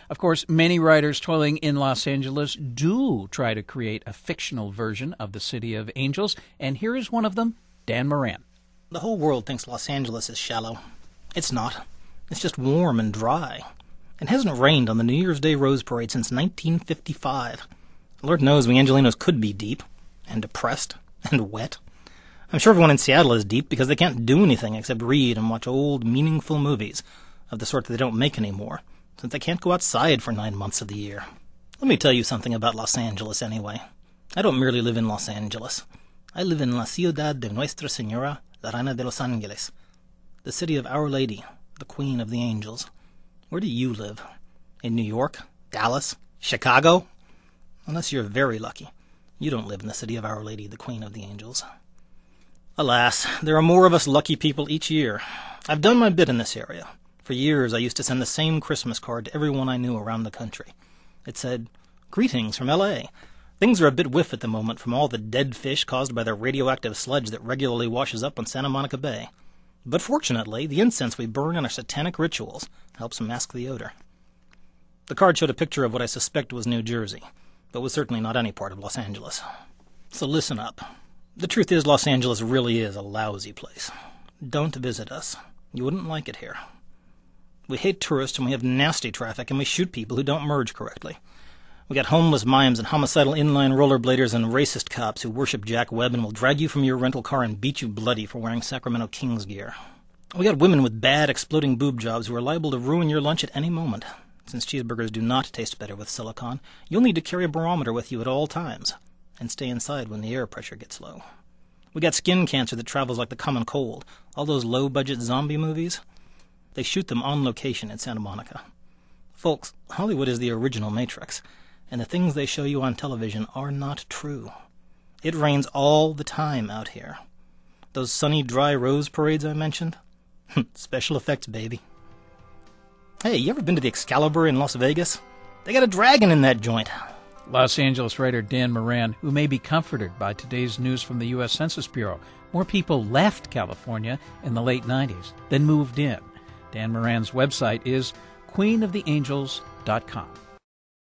Of course, many writers toiling in Los Angeles do try to create a fictional version of the City of Angels, and here is one of them, Dan Moran. The whole world thinks Los Angeles is shallow. It's not. It's just warm and dry. It hasn't rained on the New Year's Day Rose Parade since 1955. Lord knows we Angelinos could be deep, and depressed, and wet. I'm sure everyone in Seattle is deep because they can't do anything except read and watch old, meaningful movies of the sort that they don't make anymore, since they can't go outside for 9 months of the year. Let me tell you something about Los Angeles anyway. I don't merely live in Los Angeles. I live in La Ciudad de Nuestra Señora, la Reina de los Ángeles, the city of Our Lady, the Queen of the Angels. Where do you live? In New York? Dallas? Chicago? Unless you're very lucky, you don't live in the city of Our Lady, the Queen of the Angels. Alas, there are more of us lucky people each year. I've done my bit in this area. For years I used to send the same Christmas card to everyone I knew around the country. It said, "Greetings from L.A. Things are a bit whiff at the moment from all the dead fish caused by the radioactive sludge that regularly washes up on Santa Monica Bay. But fortunately, the incense we burn in our satanic rituals helps mask the odor." The card showed a picture of what I suspect was New Jersey, but was certainly not any part of Los Angeles. So listen up. The truth is, Los Angeles really is a lousy place. Don't visit us. You wouldn't like it here. We hate tourists, and we have nasty traffic, and we shoot people who don't merge correctly. We got homeless mimes and homicidal inline rollerbladers and racist cops who worship Jack Webb and will drag you from your rental car and beat you bloody for wearing Sacramento Kings gear. We got women with bad, exploding boob jobs who are liable to ruin your lunch at any moment. Since cheeseburgers do not taste better with silicone, you'll need to carry a barometer with you at all times, and stay inside when the air pressure gets low. We got skin cancer that travels like the common cold. All those low-budget zombie movies, they shoot them on location in Santa Monica. Folks, Hollywood is the original Matrix, and the things they show you on television are not true. It rains all the time out here. Those sunny, dry rose parades I mentioned? Special effects, baby. Hey, you ever been to the Excalibur in Las Vegas? They got a dragon in that joint. Los Angeles writer Dan Moran, who may be comforted by today's news from the U.S. Census Bureau. More people left California in the late 90s than moved in. Dan Moran's website is queenoftheangels.com.